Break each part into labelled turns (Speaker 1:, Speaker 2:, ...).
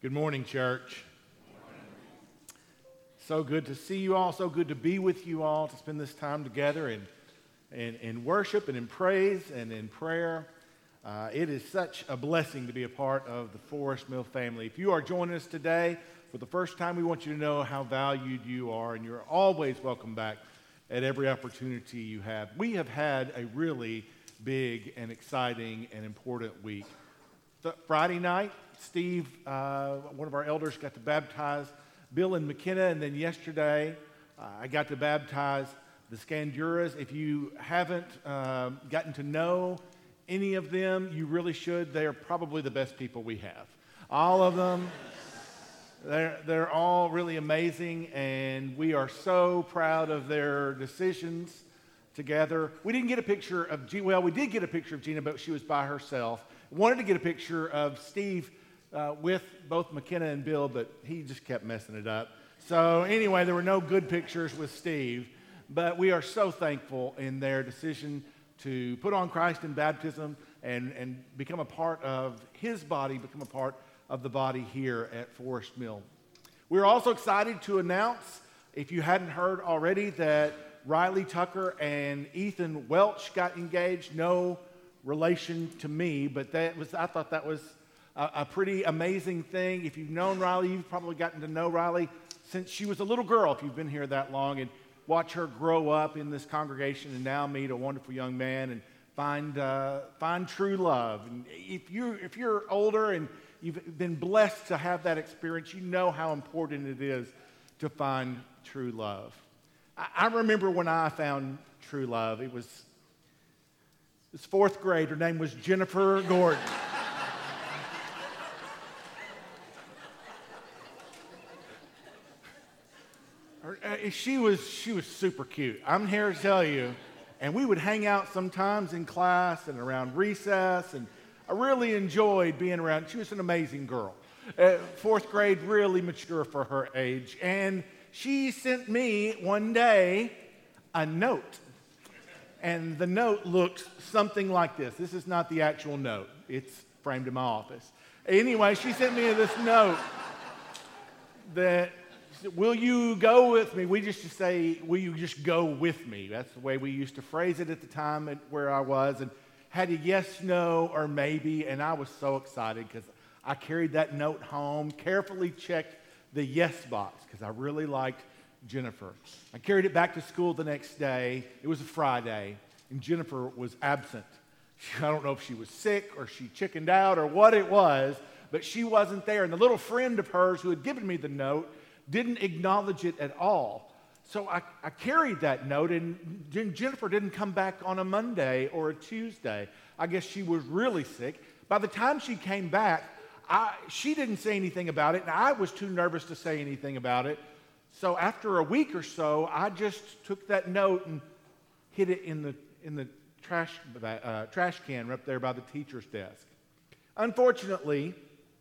Speaker 1: Good morning, church. So good to see you all. So good to be with you all, to spend this time together in worship and in praise and in prayer. It is such a blessing to be a part of the Forest Mill family. If you are joining us today for the first time, we want you to know how valued you are, and you're always welcome back at every opportunity you have. We have had a really big and exciting and important week. Friday night, Steve, one of our elders, got to baptize Bill and McKenna, and then yesterday I got to baptize the Scanduras. If you haven't gotten to know any of them, you really should. They are probably the best people we have. All of them, they're all really amazing, and we are so proud of their decisions together. We didn't get a picture of Gina. Well, we did get a picture of Gina, but she was by herself. Wanted to get a picture of Steve with both McKenna and Bill, but he just kept messing it up. So anyway, there were no good pictures with Steve, but we are so thankful in their decision to put on Christ in baptism and become a part of his body, become a part of the body here at Forest Mill. We're also excited to announce, if you hadn't heard already, that Riley Tucker and Ethan Welch got engaged. No relation to me, but I thought that was a pretty amazing thing. If you've known Riley, you've probably gotten to know Riley since she was a little girl, if you've been here that long, and watch her grow up in this congregation and now meet a wonderful young man and find true love. And if you're older and you've been blessed to have that experience, you know how important it is to find true love. I remember when I found true love. It was fourth grade. Her name was Jennifer Gordon. She was super cute. I'm here to tell you. And we would hang out sometimes in class and around recess, and I really enjoyed being around. She was an amazing girl. Fourth grade, really mature for her age. And she sent me one day a note. And the note looked something like this. This is not the actual note. It's framed in my office. Anyway, she sent me this note that, will you go with me? We used to say, will you just go with me? That's the way we used to phrase it at the time where I was. And had a yes, no, or maybe. And I was so excited because I carried that note home, carefully checked the yes box because I really liked Jennifer. I carried it back to school the next day. It was a Friday, and Jennifer was absent. I don't know if she was sick or she chickened out or what it was, but she wasn't there. And the little friend of hers who had given me the note didn't acknowledge it at all. So I carried that note, and Jennifer didn't come back on a Monday or a Tuesday. I guess she was really sick. By the time she came back, she didn't say anything about it, and I was too nervous to say anything about it. So after a week or so, I just took that note and hid it in the trash can right up there by the teacher's desk. Unfortunately,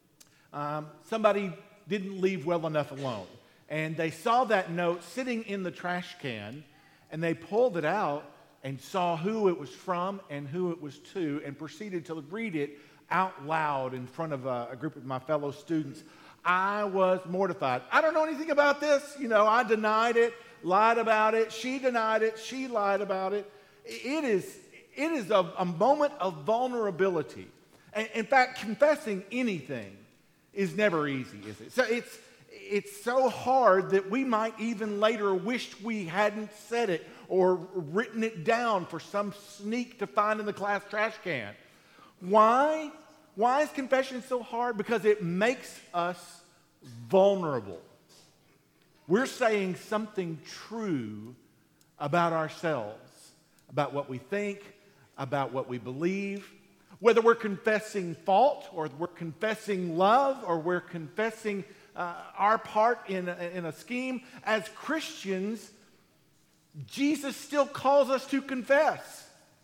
Speaker 1: somebody didn't leave well enough alone, and they saw that note sitting in the trash can, and they pulled it out and saw who it was from and who it was to, and proceeded to read it out loud in front of a group of my fellow students. I was mortified. I don't know anything about this. I denied it, lied about it. She denied it. She lied about it. It is a moment of vulnerability. In fact, confessing anything is never easy, is it? So it's so hard that we might even later wish we hadn't said it or written it down for some sneak to find in the class trash can. Why? Why is confession so hard? Because it makes us vulnerable. We're saying something true about ourselves, about what we think, about what we believe. Whether we're confessing fault, or we're confessing love, or we're confessing our part in a scheme, as Christians, Jesus still calls us to confess.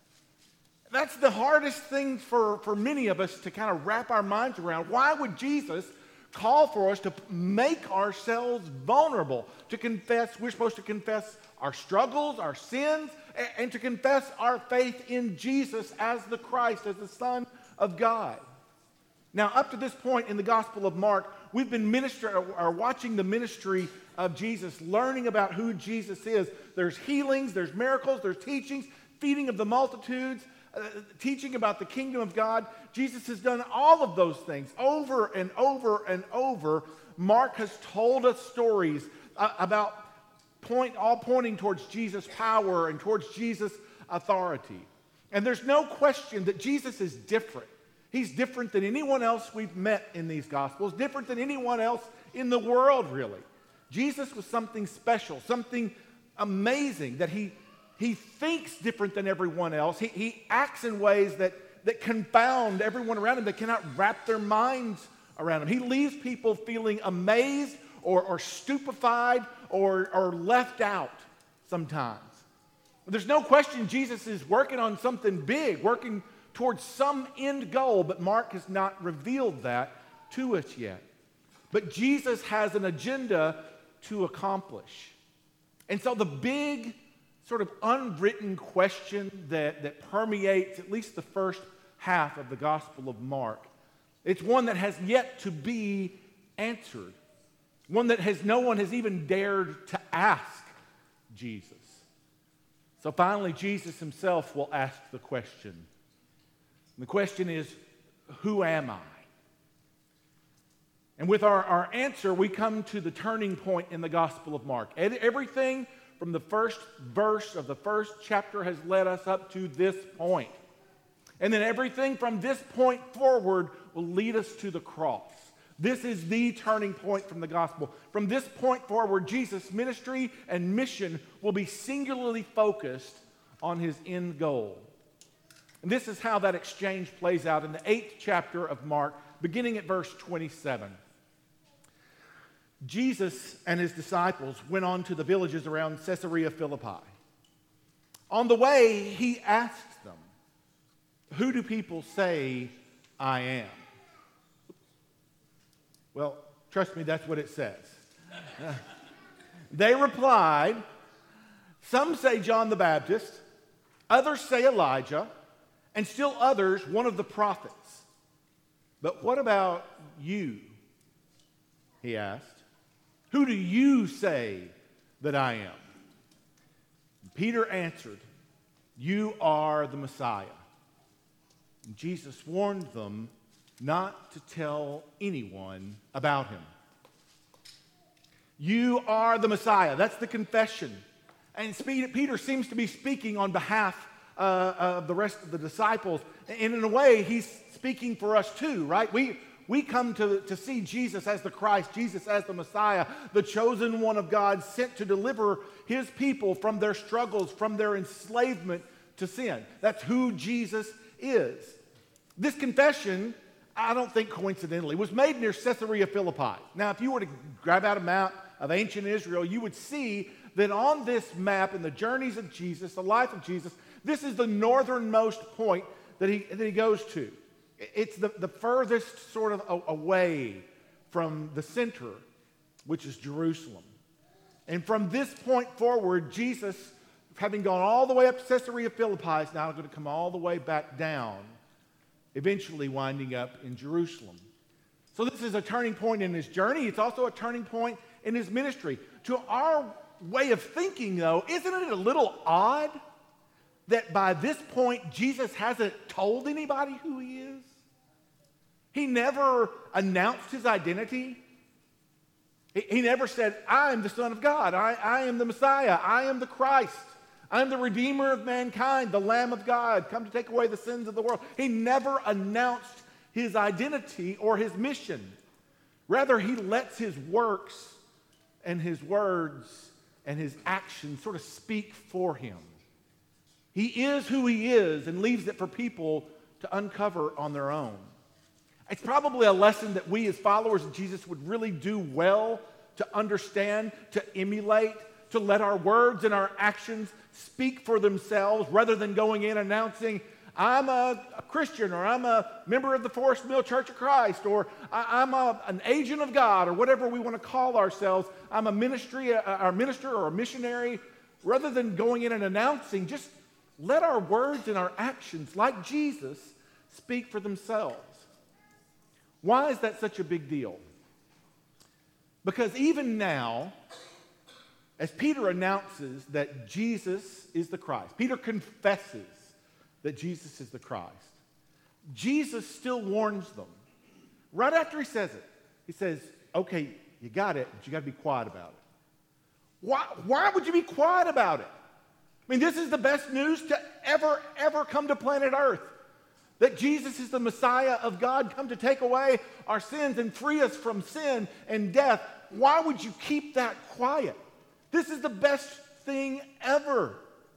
Speaker 1: That's the hardest thing for many of us to kind of wrap our minds around. Why would Jesus call for us to make ourselves vulnerable, to confess? We're supposed to confess our struggles, our sins, and to confess our faith in Jesus as the Christ, as the Son of God. Now, up to this point in the Gospel of Mark, we've been watching the ministry of Jesus, learning about who Jesus is. There's healings, there's miracles, there's teachings, feeding of the multitudes, teaching about the kingdom of God. Jesus has done all of those things over and over and over. Mark has told us stories about all pointing towards Jesus' power and towards Jesus' authority. And there's no question that Jesus is different. He's different than anyone else we've met in these Gospels, different than anyone else in the world, really. Jesus was something special, something amazing, that he thinks different than everyone else. He acts in ways that confound everyone around him. They cannot wrap their minds around him. He leaves people feeling amazed or stupefied or left out sometimes. There's no question Jesus is working on something big, working towards some end goal, but Mark has not revealed that to us yet. But Jesus has an agenda to accomplish. And so the big sort of unwritten question that permeates at least the first half of the Gospel of Mark, it's one that has yet to be answered, one that no one has even dared to ask Jesus. So finally, Jesus himself will ask the question. And the question is, who am I? And with our answer, we come to the turning point in the Gospel of Mark. Everything from the first verse of the first chapter has led us up to this point. And then everything from this point forward will lead us to the cross. This is the turning point from the gospel. From this point forward, Jesus' ministry and mission will be singularly focused on his end goal. And this is how that exchange plays out in the 8th chapter of Mark, beginning at verse 27. Jesus and his disciples went on to the villages around Caesarea Philippi. On the way, he asked them, "Who do people say I am?" Well, trust me, that's what it says. They replied, "Some say John the Baptist, others say Elijah, and still others one of the prophets. But what about you?" he asked. "Who do you say that I am?" Peter answered, "You are the Messiah." And Jesus warned them not to tell anyone about him. You are the Messiah. That's the confession. And Peter seems to be speaking on behalf of the rest of the disciples. And in a way, he's speaking for us too, right? We come to see Jesus as the Christ, Jesus as the Messiah, the chosen one of God, sent to deliver his people from their struggles, from their enslavement to sin. That's who Jesus is. This confession, I don't think coincidentally, was made near Caesarea Philippi. Now, if you were to grab out a map of ancient Israel, you would see that on this map, in the journeys of Jesus, the life of Jesus, this is the northernmost point that he goes to. It's the furthest sort of away from the center, which is Jerusalem. And from this point forward, Jesus, having gone all the way up to Caesarea Philippi, is now going to come all the way back down, eventually winding up in Jerusalem. So this is a turning point in his journey. It's also a turning point in his ministry. To our way of thinking, though, isn't it a little odd that by this point Jesus hasn't told anybody who he is? He never announced his identity. He never said, "I am the Son of God. I am the Messiah. I am the Christ. I am the Redeemer of mankind, the Lamb of God, come to take away the sins of the world." He never announced his identity or his mission. Rather, he lets his works and his words and his actions sort of speak for him. He is who he is and leaves it for people to uncover on their own. It's probably a lesson that we as followers of Jesus would really do well to understand, to emulate, to let our words and our actions speak for themselves rather than going in announcing, "I'm a Christian," or "I'm a member of the Forest Mill Church of Christ," or "I'm an agent of God," or whatever we want to call ourselves. "I'm a minister or a missionary." Rather than going in and announcing, just let our words and our actions, like Jesus, speak for themselves. Why is that such a big deal? Because even now, as Peter announces that Jesus is the Christ, Peter confesses that Jesus is the Christ, Jesus still warns them. Right after he says it, he says, okay, you got it, but you got to be quiet about it. Why would you be quiet about it? I mean, this is the best news to ever come to planet Earth. That Jesus is the Messiah of God, come to take away our sins and free us from sin and death. Why would you keep that quiet? This is the best thing ever.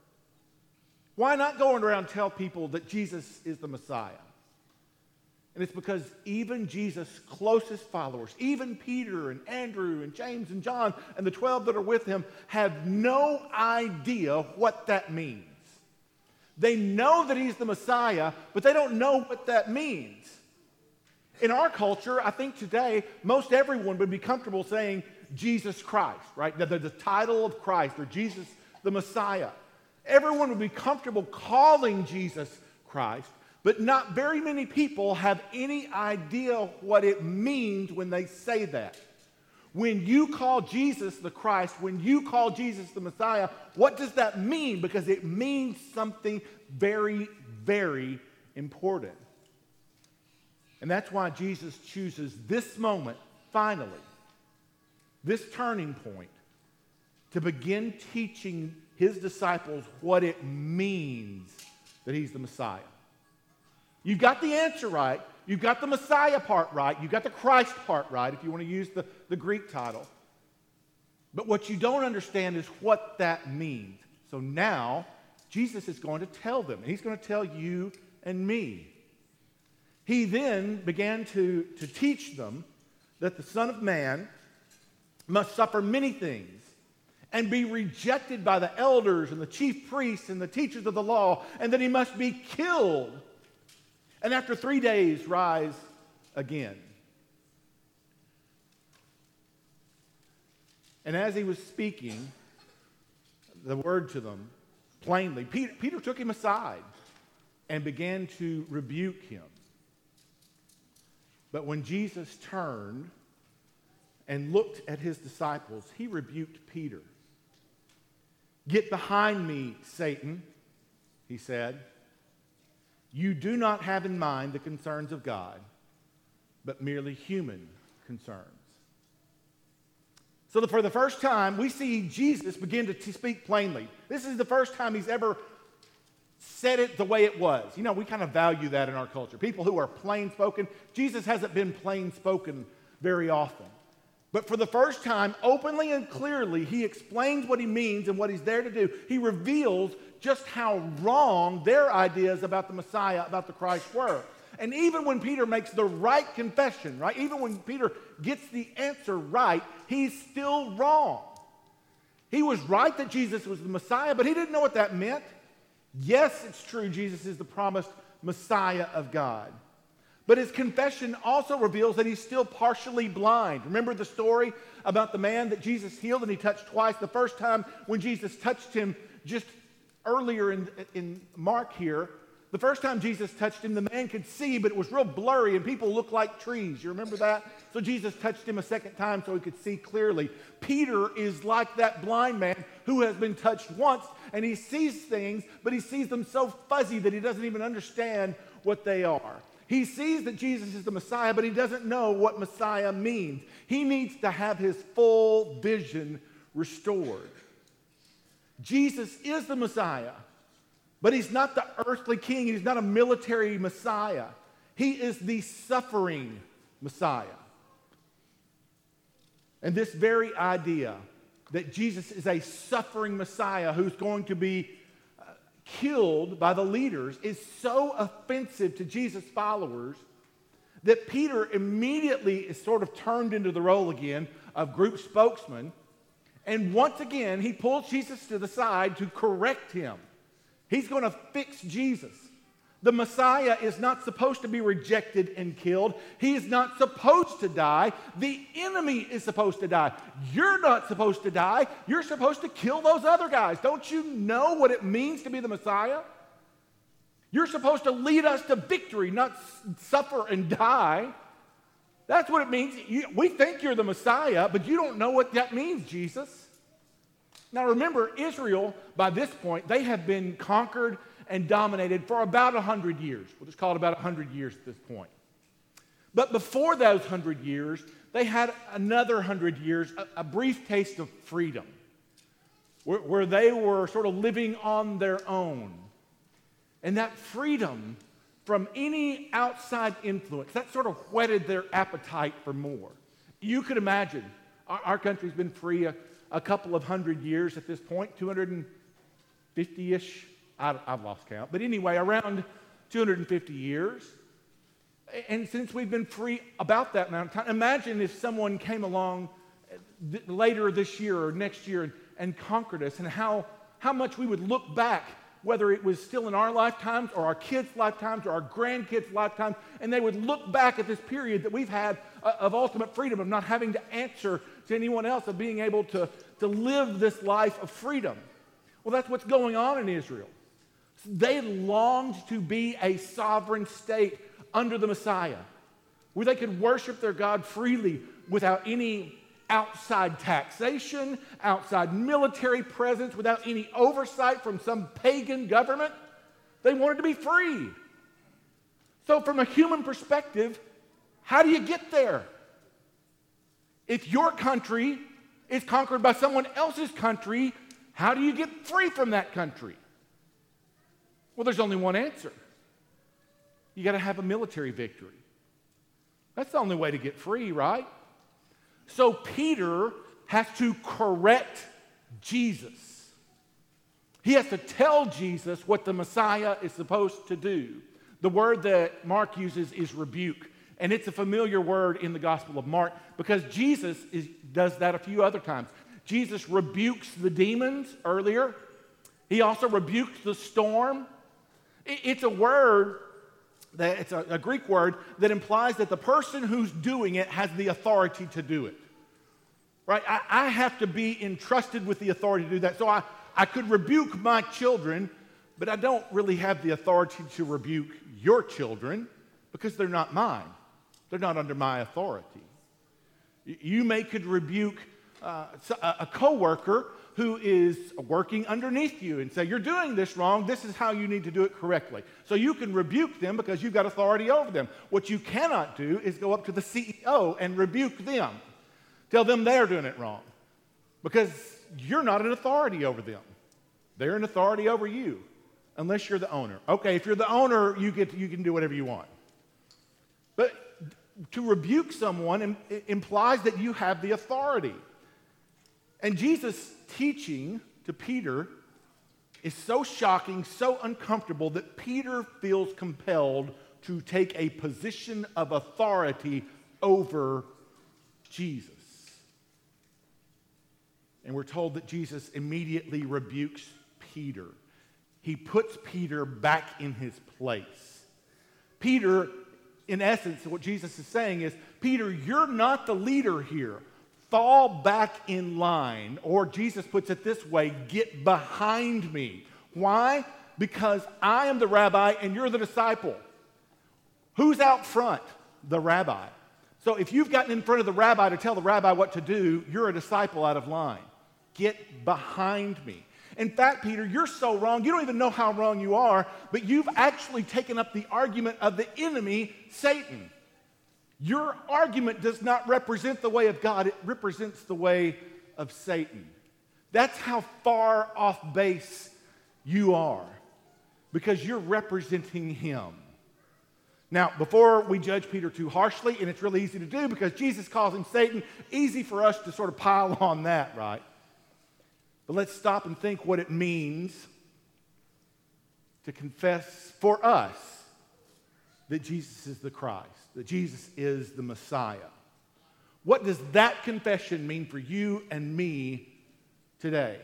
Speaker 1: Why not go around and tell people that Jesus is the Messiah? And it's because even Jesus' closest followers, even Peter and Andrew and James and John and the 12 that are with him, have no idea what that means. They know that he's the Messiah, but they don't know what that means. In our culture, I think today, most everyone would be comfortable saying Jesus Christ, right? The title of Christ, or Jesus the Messiah. Everyone would be comfortable calling Jesus Christ, but not very many people have any idea what it means when they say that. When you call Jesus the Christ, when you call Jesus the Messiah, what does that mean? Because it means something very, very important. And that's why Jesus chooses this moment, finally, this turning point, to begin teaching his disciples what it means that he's the Messiah. You've got the answer right. You've got the Messiah part right. You've got the Christ part right, if you want to use the Greek title. But what you don't understand is what that means. So now, Jesus is going to tell them, and he's going to tell you and me. He then began to teach them that the Son of Man must suffer many things and be rejected by the elders and the chief priests and the teachers of the law, and that he must be killed, and after 3 days rise again. And as he was speaking the word to them plainly, Peter took him aside and began to rebuke him. But when Jesus turned and looked at his disciples, he rebuked Peter. "Get behind me, Satan," he said. "You do not have in mind the concerns of God, but merely human concerns." So for the first time, we see Jesus begin to speak plainly. This is the first time he's ever said it the way it was. You know, we kind of value that in our culture. People who are plain spoken. Jesus hasn't been plain spoken very often. But for the first time, openly and clearly, he explains what he means and what he's there to do. He reveals just how wrong their ideas about the Messiah, about the Christ were. And even when Peter makes the right confession, right? Even when Peter gets the answer right, he's still wrong. He was right that Jesus was the Messiah, but he didn't know what that meant. Yes, it's true, Jesus is the promised Messiah of God. But his confession also reveals that he's still partially blind. Remember the story about the man that Jesus healed and he touched twice? The first time when Jesus touched him, just earlier in Mark here, the first time Jesus touched him, the man could see, but it was real blurry and people looked like trees. You remember that? So Jesus touched him a second time so he could see clearly. Peter is like that blind man who has been touched once, and he sees things, but he sees them so fuzzy that he doesn't even understand what they are. He sees that Jesus is the Messiah, but he doesn't know what Messiah means. He needs to have his full vision restored. Jesus is the Messiah, but he's not the earthly king. He's not a military Messiah. He is the suffering Messiah. And this very idea that Jesus is a suffering Messiah who's going to be killed by the leaders is so offensive to Jesus' followers that Peter immediately is sort of turned into the role again of group spokesman. And once again, he pulls Jesus to the side to correct him. He's going to fix Jesus. The Messiah is not supposed to be rejected and killed. He is not supposed to die. The enemy is supposed to die. You're not supposed to die. You're supposed to kill those other guys. Don't you know what it means to be the Messiah? You're supposed to lead us to victory, not suffer and die. That's what it means. We think you're the Messiah, but you don't know what that means, Jesus. Now remember, Israel, by this point, they have been conquered and dominated for about 100 years. We'll just call it about 100 years at this point. But before those 100 years, they had another 100 years, a brief taste of freedom, where they were sort of living on their own. And that freedom from any outside influence, that sort of whetted their appetite for more. You could imagine, our country's been free a couple of 100 years at this point, 250-ish, I've lost count. But anyway, around 250 years. And since we've been free about that amount of time, imagine if someone came along later this year or next year and conquered us, and how much we would look back, whether it was still in our lifetimes or our kids' lifetimes or our grandkids' lifetimes, and they would look back at this period that we've had of ultimate freedom, of not having to answer to anyone else, of being able to live this life of freedom. Well, that's what's going on in Israel. They longed to be a sovereign state under the Messiah, where they could worship their God freely without any outside taxation, outside military presence, without any oversight from some pagan government. They wanted to be free. So from a human perspective, how do you get there? If your country is conquered by someone else's country, how do you get free from that country? Well, there's only one answer. You got to have a military victory. That's the only way to get free, right? So Peter has to correct Jesus. He has to tell Jesus what the Messiah is supposed to do. The word that Mark uses is rebuke, and it's a familiar word in the Gospel of Mark because Jesus does that a few other times. Jesus rebukes the demons earlier. He also rebukes the storm. It's a word it's a Greek word that implies that the person who's doing it has the authority to do it. Right? I have to be entrusted with the authority to do that. So I could rebuke my children, but I don't really have the authority to rebuke your children because they're not mine. They're not under my authority. You could rebuke a coworker who is working underneath you and say, you're doing this wrong, this is how you need to do it correctly. So you can rebuke them because you've got authority over them. What you cannot do is go up to the CEO and rebuke them. Tell them they're doing it wrong because you're not an authority over them. They're an authority over you unless you're the owner. Okay, if you're the owner, you can do whatever you want. But to rebuke someone implies that you have the authority. And Jesus' teaching to Peter is so shocking, so uncomfortable that Peter feels compelled to take a position of authority over Jesus. And we're told that Jesus immediately rebukes Peter. He puts Peter back in his place. Peter, in essence, what Jesus is saying is, Peter, you're not the leader here. Fall back in line. Or Jesus puts it this way, get behind me. Why? Because I am the rabbi and you're the disciple. Who's out front? The rabbi. So if you've gotten in front of the rabbi to tell the rabbi what to do, you're a disciple out of line. Get behind me. In fact, Peter, you're so wrong. You don't even know how wrong you are, but you've actually taken up the argument of the enemy, Satan. Your argument does not represent the way of God. It represents the way of Satan. That's how far off base you are, because you're representing him. Now, before we judge Peter too harshly, and it's really easy to do because Jesus calls him Satan, easy for us to sort of pile on that, right? But let's stop and think what it means to confess for us that Jesus is the Christ, that Jesus is the Messiah. What does that confession mean for you and me today?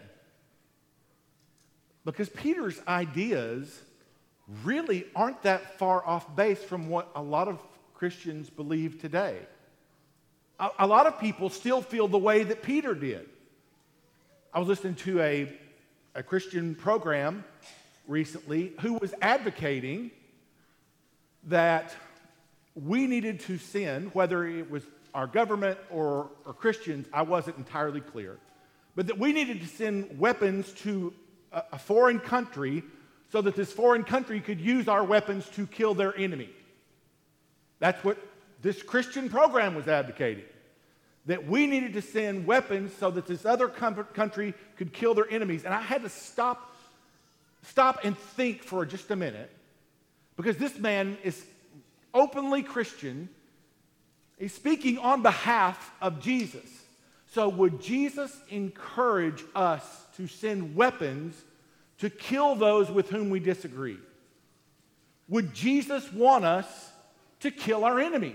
Speaker 1: Because Peter's ideas really aren't that far off base from what a lot of Christians believe today. A lot of people still feel the way that Peter did. I was listening to a Christian program recently who was advocating that we needed to send, whether it was our government or Christians, I wasn't entirely clear, but that we needed to send weapons to a foreign country so that this foreign country could use our weapons to kill their enemy. That's what this Christian program was advocating. That we needed to send weapons so that this other country could kill their enemies. And I had to stop and think for just a minute, because this man is openly Christian. He's speaking on behalf of Jesus. So would Jesus encourage us to send weapons to kill those with whom we disagree? Would Jesus want us to kill our enemies?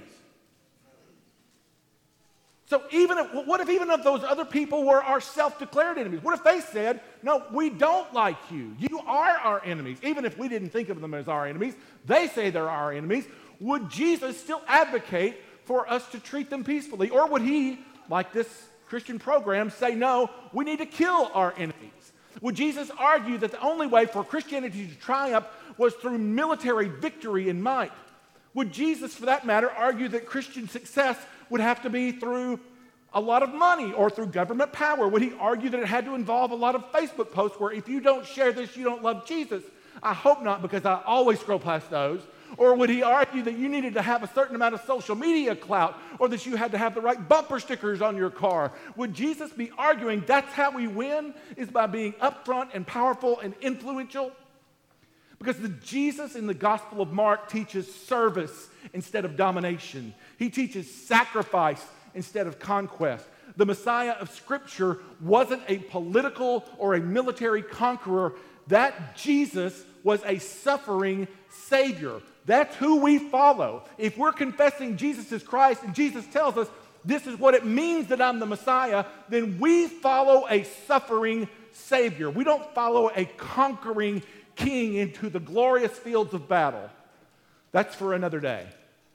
Speaker 1: So what if even if those other people were our self-declared enemies? What if they said, no, we don't like you. You are our enemies. Even if we didn't think of them as our enemies, they say they're our enemies. Would Jesus still advocate for us to treat them peacefully? Or would he, like this Christian program, say, no, we need to kill our enemies? Would Jesus argue that the only way for Christianity to triumph was through military victory and might? Would Jesus, for that matter, argue that Christian success would have to be through a lot of money or through government power? Would he argue that it had to involve a lot of Facebook posts where if you don't share this, you don't love Jesus? I hope not, because I always scroll past those. Or would he argue that you needed to have a certain amount of social media clout, or that you had to have the right bumper stickers on your car? Would Jesus be arguing that's how we win, is by being upfront and powerful and influential? Because the Jesus in the Gospel of Mark teaches service instead of domination. He teaches sacrifice instead of conquest. The Messiah of Scripture wasn't a political or a military conqueror. That Jesus was a suffering Savior. That's who we follow. If we're confessing Jesus is Christ and Jesus tells us this is what it means that I'm the Messiah, then we follow a suffering Savior. We don't follow a conquering king into the glorious fields of battle. That's for another day.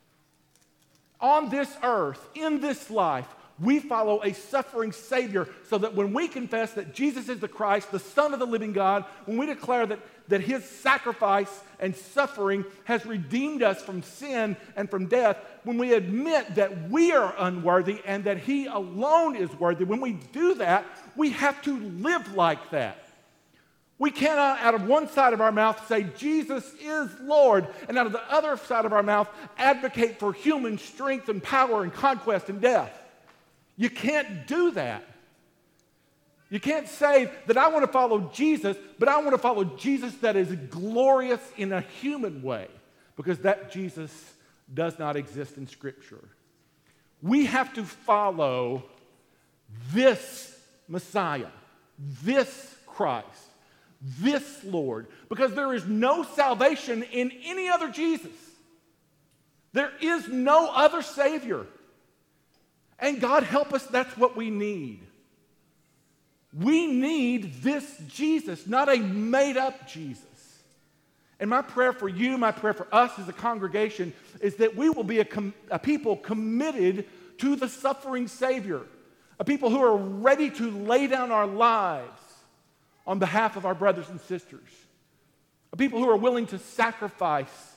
Speaker 1: On this earth, in this life, we follow a suffering Savior, so that when we confess that Jesus is the Christ, the Son of the living God, when we declare that his sacrifice and suffering has redeemed us from sin and from death, when we admit that we are unworthy and that he alone is worthy, when we do that, we have to live like that. We cannot, out of one side of our mouth, say, Jesus is Lord, and out of the other side of our mouth, advocate for human strength and power and conquest and death. You can't do that. You can't say that I want to follow Jesus, but I want to follow Jesus that is glorious in a human way, because that Jesus does not exist in Scripture. We have to follow this Messiah, this Christ, this Lord, because there is no salvation in any other Jesus. There is no other Savior. And God help us, that's what we need. We need this Jesus, not a made-up Jesus. And my prayer for you, my prayer for us as a congregation, is that we will be a people committed to the suffering Savior, a people who are ready to lay down our lives on behalf of our brothers and sisters, a people who are willing to sacrifice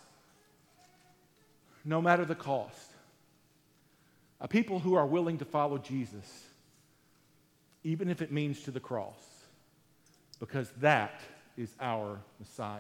Speaker 1: no matter the cost, a people who are willing to follow Jesus, even if it means to the cross, because that is our Messiah.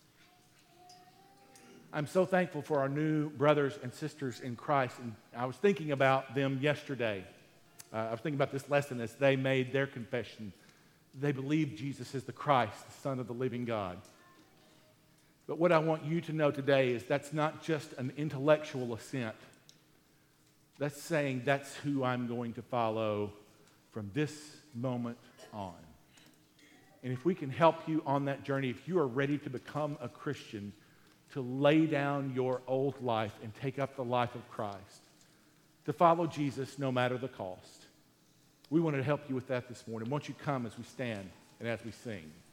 Speaker 1: I'm so thankful for our new brothers and sisters in Christ, and I was thinking about them yesterday. I was thinking about this lesson as they made their confession. They believe Jesus is the Christ, the Son of the living God. But what I want you to know today is that's not just an intellectual assent. That's saying that's who I'm going to follow from this moment on. And if we can help you on that journey, if you are ready to become a Christian, to lay down your old life and take up the life of Christ, to follow Jesus no matter the cost, we want to help you with that this morning. Won't you come as we stand and as we sing?